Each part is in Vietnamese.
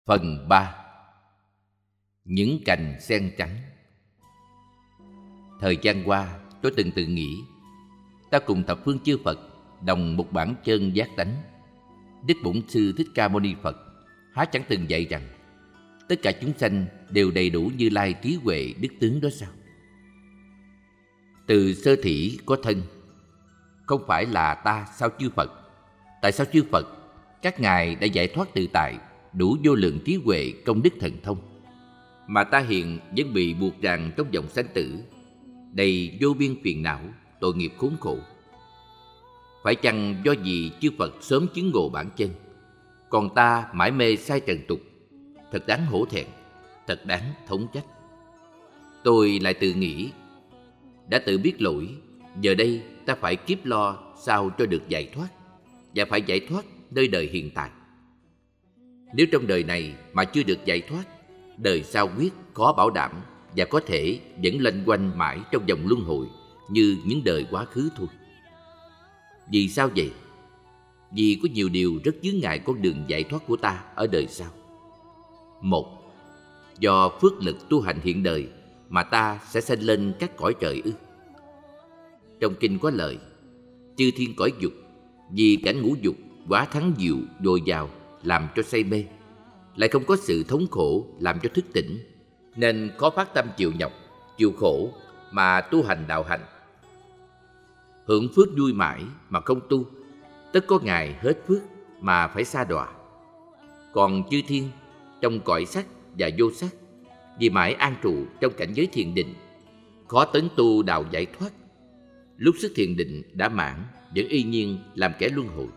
Phần 3. Những cành sen trắng. Thời gian qua, tôi từng tự nghĩ, ta cùng thập phương chư Phật đồng một bản chân giác tánh. Đức Bổn Sư Thích Ca Mâu Ni Phật há chẳng từng dạy rằng tất cả chúng sanh đều đầy đủ Như Lai trí huệ đức tướng đó sao? Từ sơ thỉ có thân, không phải là ta sao chư Phật? Tại sao chư Phật, các ngài đã giải thoát tự tại, đủ vô lượng trí huệ công đức thần thông, mà ta hiện vẫn bị buộc ràng trong vòng sanh tử, đầy vô biên phiền não, tội nghiệp khốn khổ? Phải chăng do vì chư Phật sớm chứng ngộ bản chân, còn ta mãi mê sai trần tục? Thật đáng hổ thẹn, thật đáng thống trách. Tôi lại tự nghĩ, đã tự biết lỗi, giờ đây ta phải kiếp lo sao cho được giải thoát, và phải giải thoát nơi đời hiện tại. Nếu trong đời này mà chưa được giải thoát, đời sau quyết khó bảo đảm, và có thể vẫn loanh quanh mãi trong vòng luân hồi như những đời quá khứ thôi. Vì sao vậy? Vì có nhiều điều rất chướng ngại con đường giải thoát của ta ở đời sau. Một, do phước lực tu hành hiện đời mà ta sẽ sanh lên các cõi trời ư? Trong kinh có lời, chư thiên cõi dục, vì cảnh ngũ dục quá thắng diệu dồi dào làm cho say mê, lại không có sự thống khổ làm cho thức tỉnh, nên khó phát tâm chịu nhọc, chịu khổ mà tu hành đạo hạnh. Hưởng phước vui mãi mà không tu, tất có ngày hết phước mà phải sa đọa. Còn chư thiên trong cõi sắc và vô sắc, vì mãi an trụ trong cảnh giới thiền định, khó tấn tu đạo giải thoát. Lúc sức thiền định đã mãn, vẫn y nhiên làm kẻ luân hồi.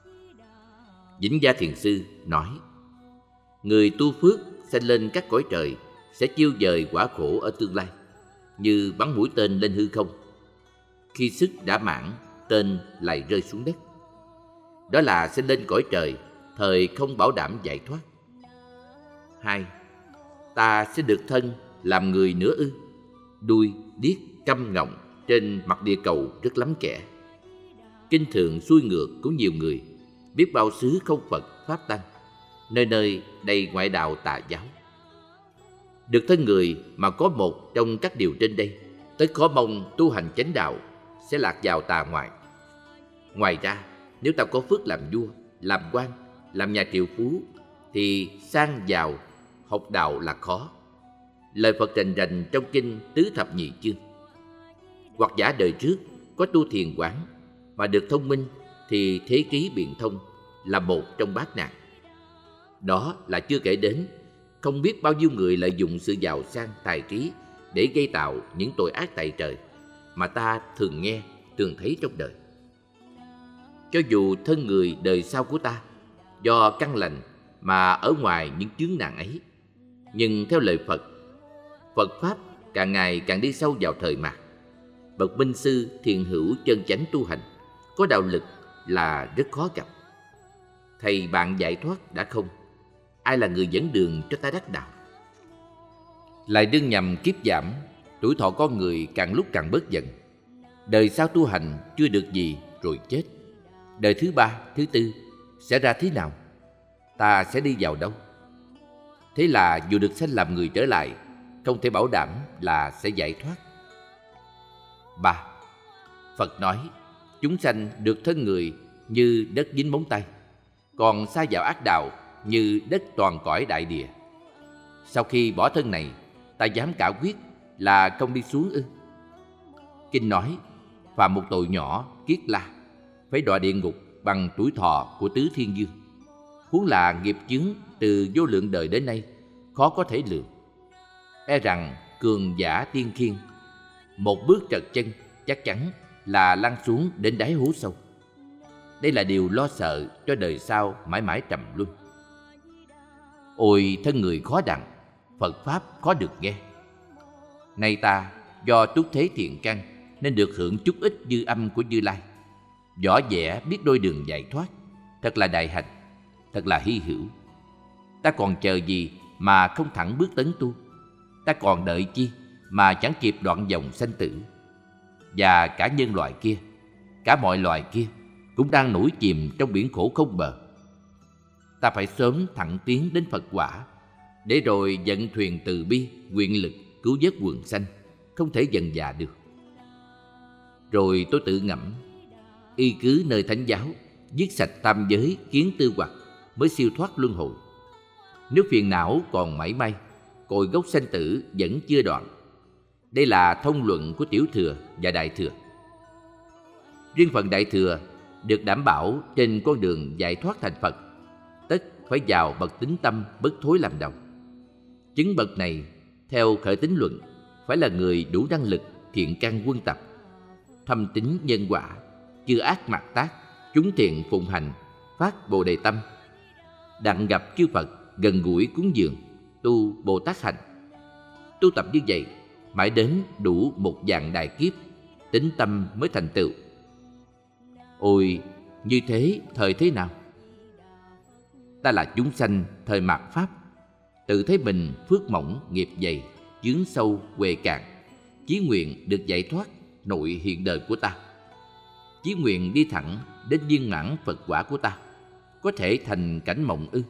Vĩnh Gia Thiền Sư nói, người tu phước sanh lên các cõi trời sẽ chiêu dời quả khổ ở tương lai, như bắn mũi tên lên hư không. Khi sức đã mãn, tên lại rơi xuống đất. Đó là sanh lên cõi trời, thời không bảo đảm giải thoát. 2. Ta sẽ được thân làm người nữa ư? Đuôi, điếc, câm ngọng trên mặt địa cầu rất lắm kẻ. Kinh thường xuôi ngược của nhiều người, biết bao xứ không Phật Pháp Tăng, nơi nơi đầy ngoại đạo tà giáo. Được thân người mà có một trong các điều trên đây, tới khó mong tu hành chánh đạo sẽ lạc vào tà ngoại. Ngoài ra, nếu ta có phước làm vua, làm quan, làm nhà triệu phú, thì sang giàu học đạo là khó. Lời Phật rành rành trong kinh Tứ Thập Nhị Chương. Hoặc giả đời trước có tu thiền quán mà được thông minh, thì thế trí biện thông là một trong bát nạn. Đó là chưa kể đến không biết bao nhiêu người lợi dụng sự giàu sang tài trí để gây tạo những tội ác tày trời mà ta thường nghe, thường thấy trong đời. Cho dù thân người đời sau của ta do căn lành mà ở ngoài những chướng nạn ấy, nhưng theo lời Phật, Phật Pháp càng ngày càng đi sâu vào thời mạt. Bậc minh sư thiền hữu chân chánh tu hành, có đạo lực là rất khó gặp. Thầy bạn giải thoát đã không, ai là người dẫn đường cho ta đắc đạo? Lại đương nhằm kiếp giảm, tuổi thọ con người càng lúc càng bớt dần. Đời sau tu hành chưa được gì rồi chết. Đời thứ ba, thứ tư sẽ ra thế nào? Ta sẽ đi vào đâu? Thế là dù được sanh làm người trở lại, không thể bảo đảm là sẽ giải thoát. 3. Phật nói, chúng sanh được thân người như đất dính móng tay, còn sa vào ác đạo như đất toàn cõi đại địa. Sau khi bỏ thân này, ta dám cả quyết là không đi xuống ư? Kinh nói, phạm một tội nhỏ kiết la, phải đọa địa ngục bằng tuổi thọ của tứ thiên dương. Huống là nghiệp chướng từ vô lượng đời đến nay, khó có thể lường. E rằng cường giả tiên khiên, một bước trật chân chắc chắn là lăn xuống đến đáy hố sâu. Đây là điều lo sợ cho đời sau mãi mãi trầm luân. Ôi thân người khó đặng, Phật Pháp khó được nghe. Nay ta do túc thế thiện căn nên được hưởng chút ít dư âm của Như Lai, võ vẽ biết đôi đường giải thoát, thật là đại hạnh, thật là hy hữu. Ta còn chờ gì mà không thẳng bước tấn tu? Ta còn đợi chi mà chẳng kịp đoạn dòng sanh tử? Và cả nhân loại kia, cả mọi loài kia cũng đang nổi chìm trong biển khổ không bờ. ta phải sớm thẳng tiến đến Phật quả, để rồi vận thuyền từ bi, nguyện lực cứu vớt quần sanh, không thể dần dà được. Rồi tôi tự ngẫm, y cứ nơi thánh giáo, giết sạch tam giới, kiến tư hoặc mới siêu thoát luân hồi. Nếu phiền não còn mảy may, cội gốc sanh tử vẫn chưa đoạn. Đây là thông luận của Tiểu Thừa và Đại Thừa. Riêng phần Đại Thừa được đảm bảo trên con đường giải thoát thành Phật, tất phải vào bậc tín tâm bất thối làm đầu. Chứng bậc này, theo khởi tín luận, phải là người đủ năng lực, thiện căn quân tập, thâm tín nhân quả, chư ác mạt tác, chúng thiện phụng hành, phát Bồ Đề tâm, đặng gặp chư Phật, gần gũi cúng dường, tu Bồ Tát hành. Tu tập như vậy, mãi đến đủ một vạn đại kiếp, tín tâm mới thành tựu. Ôi, như thế thời thế nào? Ta là chúng sanh thời mạt Pháp, tự thấy mình phước mỏng, nghiệp dày, chướng sâu, huệ cạn, chí nguyện được giải thoát nội hiện đời của ta, chí nguyện đi thẳng đến viên mãn Phật quả của ta, có thể thành cảnh mộng ư?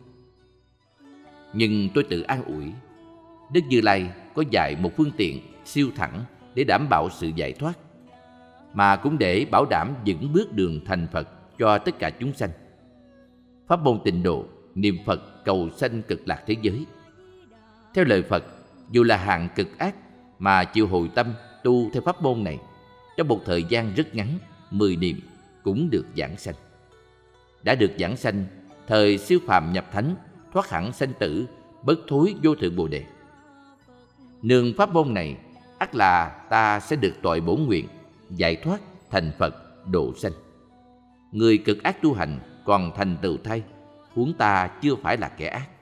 Nhưng tôi tự an ủi, Đức Như Lai có dạy một phương tiện siêu thẳng để đảm bảo sự giải thoát, mà cũng để bảo đảm vững bước đường thành Phật cho tất cả chúng sanh. Pháp môn Tịnh Độ, niệm Phật cầu sanh cực lạc thế giới. Theo lời Phật, dù là hạng cực ác mà chịu hồi tâm tu theo pháp môn này, trong một thời gian rất ngắn, 10 niệm cũng được giảng sanh. Đã được giảng sanh, thời siêu phàm nhập thánh, thoát hẳn sanh tử, bất thối vô thượng Bồ Đề. Nương pháp môn này, ắt là ta sẽ được tội bổn nguyện, giải thoát thành Phật, độ sanh. Người cực ác tu hành còn thành tựu thay, huống ta chưa phải là kẻ ác.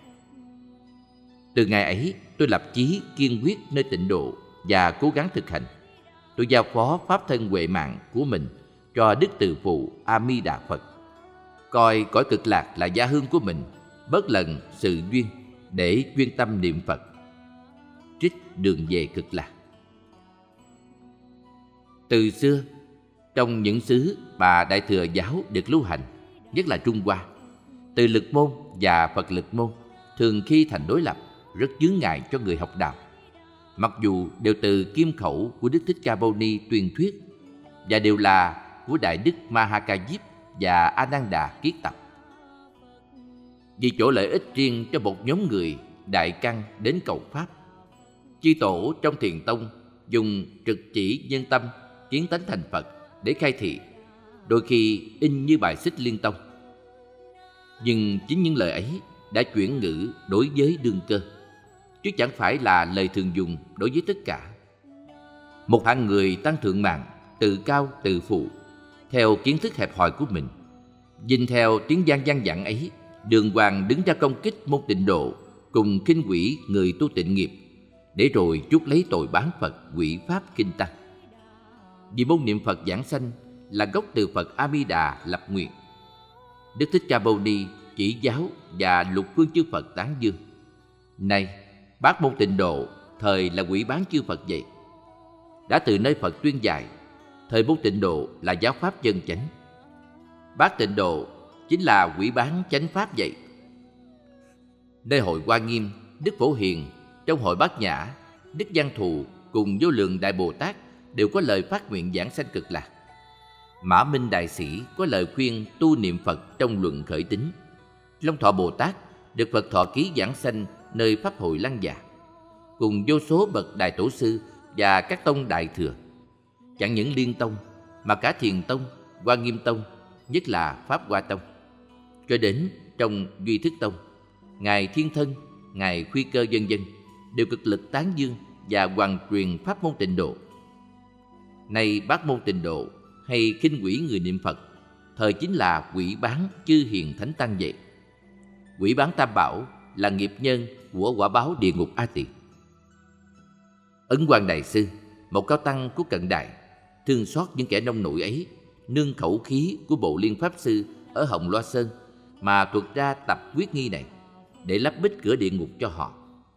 Từ ngày ấy, tôi lập chí kiên quyết nơi Tịnh Độ và cố gắng thực hành. Tôi giao phó pháp thân huệ mạng của mình cho Đức Từ Phụ A Di Đà Phật, coi cõi cực lạc là gia hương của mình, bớt lần sự duyên để chuyên tâm niệm Phật. Trích đường về cực lạc. Từ xưa, trong những xứ mà Đại Thừa giáo được lưu hành, nhất là Trung Hoa, từ lực môn và Phật lực môn thường khi thành đối lập, rất chướng ngại cho người học đạo. Mặc dù đều từ kim khẩu của Đức Thích Ca Mâu Ni tuyên thuyết, và đều là của Đại Đức Ma Ha Ca Diếp và A Nan Đà kiết tập. Vì chỗ lợi ích riêng cho một nhóm người đại căn đến cầu pháp, chư tổ trong Thiền Tông dùng trực chỉ nhân tâm, kiến tánh thành Phật để khai thị, đôi khi in như bài xích Liên Tông. Nhưng chính những lời ấy đã chuyển ngữ đối với đương cơ, chứ chẳng phải là lời thường dùng đối với tất cả. Một hạng người tăng thượng mạng, tự cao tự phụ, theo kiến thức hẹp hòi của mình, dinh theo tiếng gian gian dặn ấy, đường hoàng đứng ra công kích môn Tịnh Độ cùng khinh quỷ người tu tịnh nghiệp, để rồi chuốc lấy tội bán Phật, quỷ pháp kinh tăng. Vì môn niệm Phật giảng sanh là gốc từ Phật A Di Đà lập nguyện, Đức Thích Ca Mâu Ni chỉ giáo và lục phương chư Phật tán dương. Nay bác môn Tịnh Độ thời là quỷ bán chư Phật vậy. Đã từ nơi Phật tuyên dạy, thời môn Tịnh Độ là giáo pháp chân chánh. Bác Tịnh Độ chính là quỷ bán chánh pháp vậy. Nơi hội Hoa Nghiêm, Đức Phổ Hiền, trong hội Bát Nhã, Đức Văn Thù cùng vô lượng Đại Bồ Tát đều có lời phát nguyện giảng sanh cực lạc. Mã Minh Đại Sĩ có lời khuyên tu niệm Phật trong luận khởi tín. Long Thọ Bồ Tát được Phật thọ ký giảng sanh nơi Pháp hội Lăng Già, cùng vô số bậc Đại Tổ Sư và các tông Đại Thừa. Chẳng những Liên Tông mà cả Thiền Tông, Hoa Nghiêm Tông, nhất là Pháp Hoa Tông, cho đến trong Duy Thức Tông, Ngài Thiên Thân, Ngài Khuy Cơ vân vân đều cực lực tán dương và hoàn truyền pháp môn Tịnh Độ. Nay bác môn Tịnh Độ hay khinh quỷ người niệm Phật, thời chính là quỷ bán chư hiền thánh tăng vậy. Quỷ bán Tam Bảo là nghiệp nhân của quả báo địa ngục A Tỳ. Ấn Quang Đại Sư, một cao tăng của cận đại, thương xót những kẻ nông nổi ấy, nương khẩu khí của Bộ Liên Pháp Sư ở Hồng Loa Sơn mà thuật ra tập quyết nghi này để lắp bích cửa địa ngục cho họ.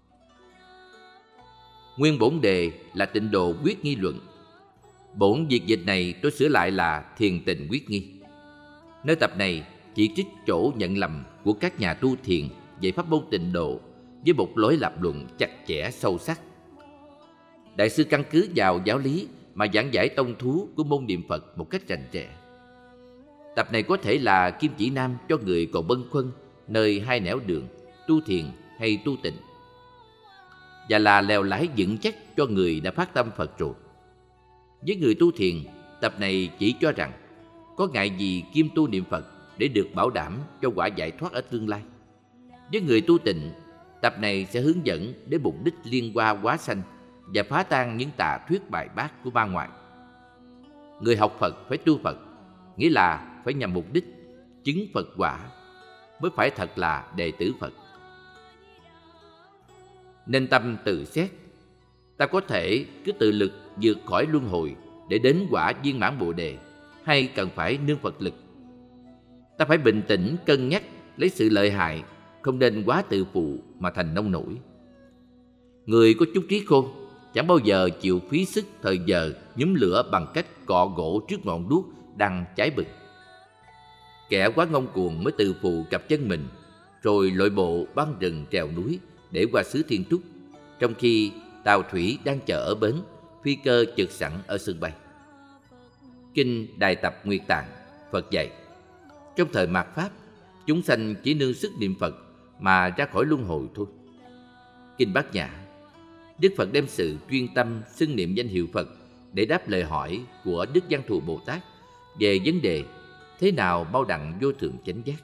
Nguyên bổn đề là Tịnh Độ quyết nghi luận. Bổn việt dịch này tôi sửa lại là Thiền Tịnh quyết nghi. Nơi tập này chỉ trích chỗ nhận lầm của các nhà tu thiền về pháp môn tịnh độ với một lối lập luận chặt chẽ sâu sắc. Đại sư căn cứ vào giáo lý mà giảng giải tông thú của môn niệm Phật một cách rành rẽ. Tập này có thể là kim chỉ nam cho người còn bâng khuâng nơi hai nẻo đường, tu thiền hay tu tịnh, và là lèo lái vững chắc cho người đã phát tâm Phật rồi. Với người tu thiền, tập này chỉ cho rằng có ngại gì kiêm tu niệm Phật để được bảo đảm cho quả giải thoát ở tương lai. Với người tu tịnh, tập này sẽ hướng dẫn đến mục đích liên hoa hóa sanh và phá tan những tà thuyết bài bác của ma ngoại. Người học Phật phải tu Phật, nghĩa là phải nhằm mục đích chứng Phật quả, mới phải thật là đệ tử Phật. Nên tâm tự xét, ta có thể cứ tự lực vượt khỏi luân hồi để đến quả viên mãn Bồ đề, hay cần phải nương Phật lực? Ta phải bình tĩnh cân nhắc lấy sự lợi hại, không nên quá tự phụ mà thành nông nổi. Người có chút trí khôn chẳng bao giờ chịu phí sức thời giờ nhúm lửa bằng cách cọ gỗ trước ngọn đuốc đang cháy bừng. Kẻ quá ngông cuồng mới tự phụ cặp chân mình, rồi lội bộ băng rừng trèo núi để qua xứ Thiên Trúc, trong khi tàu thủy đang chờ ở bến, phi cơ chực sẵn ở sân bay. Kinh Đại Tập Nguyệt Tạng, Phật dạy: trong thời mạt Pháp, chúng sanh chỉ nương sức niệm Phật mà ra khỏi luân hồi thôi. Kinh Bát Nhã, Đức Phật đem sự chuyên tâm xưng niệm danh hiệu Phật để đáp lời hỏi của Đức Văn Thù Bồ Tát về vấn đề thế nào mau đặng vô thượng chánh giác.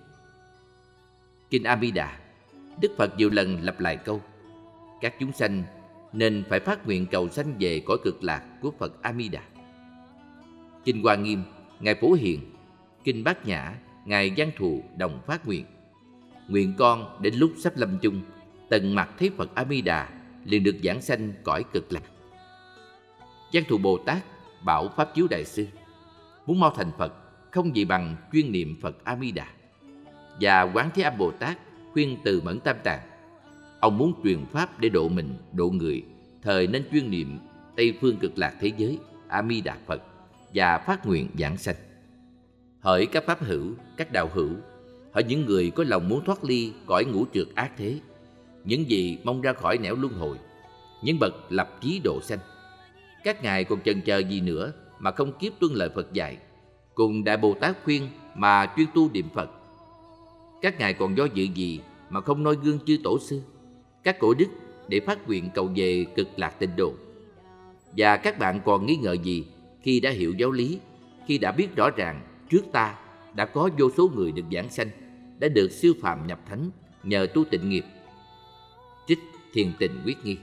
Kinh A Di Đà, Đức Phật nhiều lần lặp lại câu: các chúng sanh nên phải phát nguyện cầu sanh về cõi cực lạc của Phật A Di Đà. Kinh Hoa Nghiêm, Ngài Phổ Hiền. Kinh Bát Nhã, Ngài Văn Thù đồng phát nguyện: nguyện con đến lúc sắp lâm chung, tận mặt thấy Phật A Di Đà, liền được giảng sanh cõi cực lạc. Văn Thù Bồ Tát bảo Pháp Chiếu Đại Sư: muốn mau thành Phật, không gì bằng chuyên niệm Phật A Di Đà. Và Quán Thế Âm Bồ Tát khuyên Từ Mẫn Tam Tạng: ông muốn truyền pháp để độ mình, độ người, thời nên chuyên niệm Tây phương cực lạc thế giới A Di Đà Phật và phát nguyện giảng sanh. Hỡi các pháp hữu, các đạo hữu, hỡi những người có lòng muốn thoát ly cõi ngũ trược ác thế, những gì mong ra khỏi nẻo luân hồi, những bậc lập chí độ sanh, các ngài còn chần chờ gì nữa mà không kiếp tuân lời Phật dạy, cùng Đại Bồ Tát khuyên mà chuyên tu niệm Phật? Các ngài còn do dự gì mà không noi gương chư tổ sư, các cổ đức để phát nguyện cầu về cực lạc tịnh độ? Và các bạn còn nghi ngờ gì khi đã hiểu giáo lý, khi đã biết rõ ràng trước ta đã có vô số người được giảng sanh, đã được siêu phàm nhập thánh nhờ tu tịnh nghiệp? Trích Thiền Tịnh Quyết Nghi.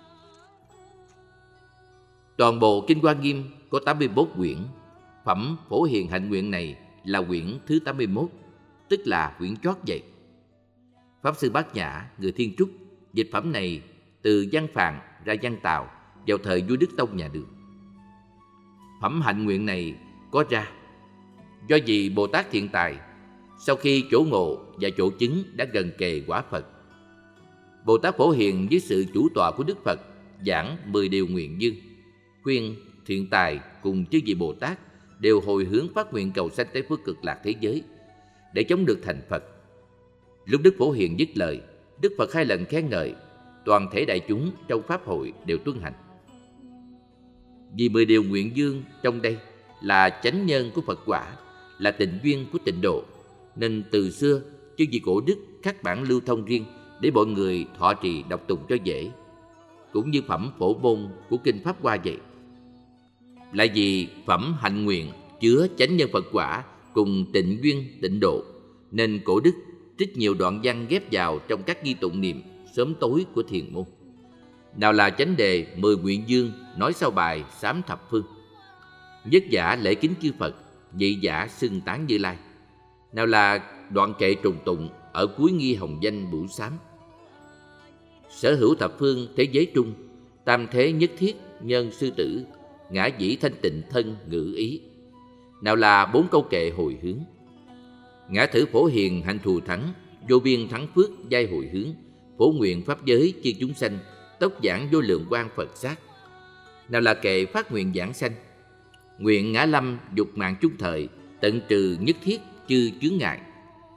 Toàn bộ Kinh Hoa Nghiêm có 81 quyển. Phẩm Phổ Hiền Hạnh Nguyện này là quyển thứ 81, tức là quyển chót vậy. Pháp Sư Bát Nhã, người Thiên Trúc, dịch phẩm này từ văn Phàn ra văn Tào vào thời vua Đức Tông nhà Đường. Phẩm hạnh nguyện này có ra do vì Bồ Tát Thiện Tài sau khi chỗ ngộ và chỗ chứng đã gần kề quả Phật, Bồ Tát Phổ Hiền với sự chủ tọa của Đức Phật giảng 10 điều nguyện dương, khuyên Thiện Tài cùng chư vị Bồ Tát đều hồi hướng phát nguyện cầu sanh Tây phương cực lạc thế giới để chống được thành Phật. Lúc Đức Phổ Hiền dứt lời, Đức Phật 2 lần khen ngợi, toàn thể đại chúng trong pháp hội đều tuân hành. Vì 10 điều nguyện dương trong đây là chánh nhân của Phật quả, là tịnh duyên của tịnh độ, nên từ xưa chư vị cổ đức khắc bản lưu thông riêng để mọi người thọ trì đọc tụng cho dễ, cũng như phẩm phổ môn của Kinh Pháp Hoa vậy. Lại vì phẩm hạnh nguyện chứa chánh nhân Phật quả cùng tịnh duyên tịnh độ, nên cổ đức trích nhiều đoạn văn ghép vào trong các ghi tụng niệm sớm tối của thiền môn. Nào là chánh đề 10 nguyện dương nói sau bài Sám Thập Phương, nhất giả lễ kính chư Phật, nhị giả xưng tán Như Lai. Nào là đoạn kệ trùng tụng ở cuối nghi hồng danh bửu sám, sở hữu thập phương thế giới trung, tam thế nhất thiết nhân sư tử, ngã dĩ thanh tịnh thân ngữ ý. Nào là 4 câu kệ hồi hướng: ngã thử Phổ Hiền hạnh thù thắng, vô biên thắng phước giai hồi hướng, phổ nguyện pháp giới chư chúng sanh, tốc giảng vô lượng quang Phật sát. Nào là kệ phát nguyện giảng sanh: nguyện ngã lâm dục mạng chung thời, tận trừ nhất thiết chư chướng ngại.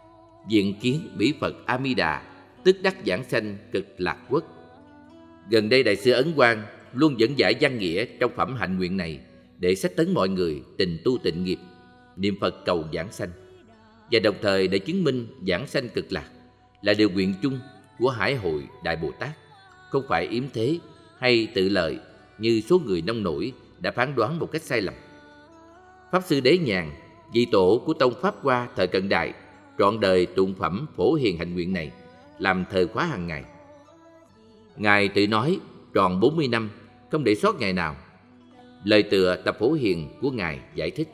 diện kiến bỉ Phật A Di Đà, tức đắc giảng sanh Cực Lạc Quốc. Gần đây Đại sư Ấn Quang luôn dẫn giải văn nghĩa trong phẩm hạnh nguyện này để sách tấn mọi người tình tu tịnh nghiệp, niệm Phật cầu giảng sanh, và đồng thời để chứng minh giảng sanh Cực Lạc là điều nguyện chung của Hải Hội Đại Bồ Tát, không phải yếm thế hay tự lợi như số người nông nổi đã phán đoán một cách sai lầm. Pháp sư Đế Nhàn, vị tổ của tông Pháp Hoa thời cận đại, trọn đời tụng phẩm Phổ Hiền hạnh nguyện này làm thời khóa hàng ngày. Ngài tự nói tròn 40 năm không để sót ngày nào. Lời tựa tập Phổ Hiền của Ngài giải thích: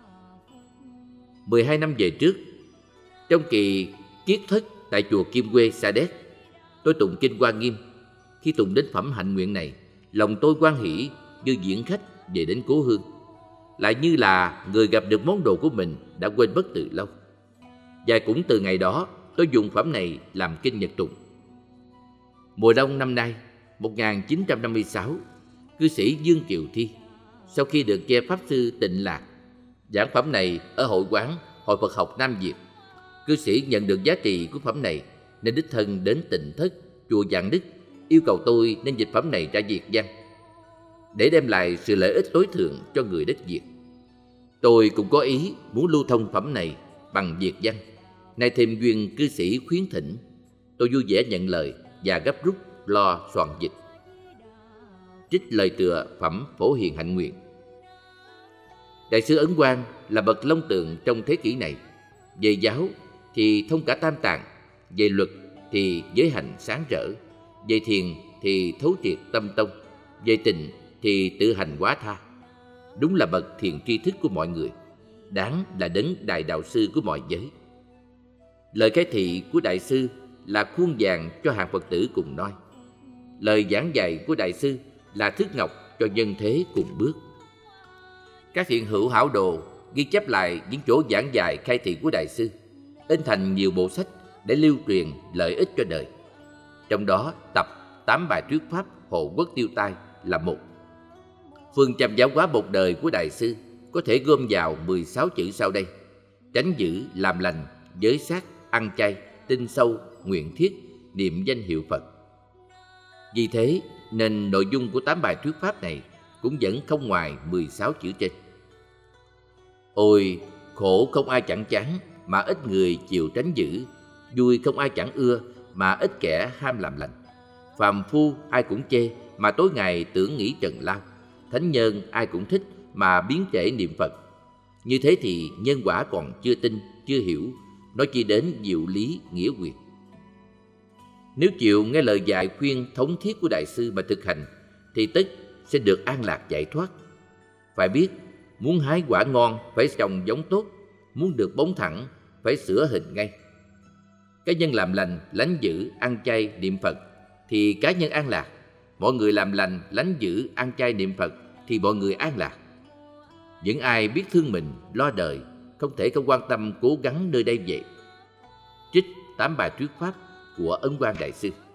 12 năm về trước, trong kỳ kiết thất tại chùa Kim Quê, Sa Đéc, tôi tụng kinh Hoa Nghiêm. Khi tụng đến phẩm hạnh nguyện này, lòng tôi hoan hỷ như diễn khách về đến cố hương, lại như là người gặp được món đồ của mình đã quên mất từ lâu. Và cũng từ ngày đó, tôi dùng phẩm này làm kinh nhật tụng. Mùa đông năm nay, 1956, cư sĩ Dương Kiều Thi, sau khi được nghe Pháp sư Tịnh Lạc giảng phẩm này ở hội quán Hội Phật học Nam Việt, cư sĩ nhận được giá trị của phẩm này nên đích thân đến Tịnh Thất, chùa Vạn Đức, yêu cầu tôi nên dịch phẩm này ra Việt văn để đem lại sự lợi ích tối thượng cho người đất Việt. Tôi cũng có ý muốn lưu thông phẩm này bằng Việt văn. Nay thêm duyên cư sĩ khuyến thỉnh, tôi vui vẻ nhận lời và gấp rút lo soạn dịch. Trích lời tựa phẩm Phổ Hiền hạnh nguyện. Đại sư Ấn Quang là bậc long tượng trong thế kỷ này. Về giáo thì thông cả tam tạng, về luật thì giới hạnh sáng rỡ, về thiền thì thấu triệt tâm tông, về tình thì tự hành hóa tha. Đúng là bậc thiền tri thức của mọi người, đáng là đấng đại đạo sư của mọi giới. Lời khai thị của đại sư là khuôn vàng cho hàng Phật tử cùng noi. Lời giảng dạy của đại sư là thước ngọc cho nhân thế cùng bước. Các thiện hữu hảo đồ ghi chép lại những chỗ giảng dạy khai thị của đại sư, in thành nhiều bộ sách để lưu truyền lợi ích cho đời. Trong đó tập 8 bài thuyết pháp hộ quốc tiêu tai là một. Phương châm giáo hóa một đời của đại sư có thể gom vào 16 chữ sau đây: tránh giữ, làm lành, giới sát, ăn chay, tin sâu, nguyện thiết, niệm danh hiệu Phật. Vì thế nên nội dung của 8 bài thuyết pháp này cũng vẫn không ngoài 16 chữ trên. Ôi, khổ không ai chẳng chán mà ít người chịu tránh giữ, vui không ai chẳng ưa mà ít kẻ ham làm lành. Phàm phu ai cũng chê mà tối ngày tưởng nghĩ trần lao, thánh nhân ai cũng thích mà biến trễ niệm Phật. Như thế thì nhân quả còn chưa tin, chưa hiểu, nói chi đến diệu lý nghĩa quyền. Nếu chịu nghe lời dạy khuyên thống thiết của đại sư mà thực hành thì tất sẽ được an lạc giải thoát. Phải biết, muốn hái quả ngon phải trồng giống tốt, muốn được bóng thẳng phải sửa hình ngay. Cá nhân làm lành, lánh dữ, ăn chay, niệm Phật thì cá nhân an lạc. Mọi người làm lành, lánh dữ, ăn chay, niệm Phật thì mọi người an lạc. Những ai biết thương mình, lo đời không thể không quan tâm cố gắng nơi đây vậy. Trích 8 bài thuyết pháp của Ấn Quang Đại Sư.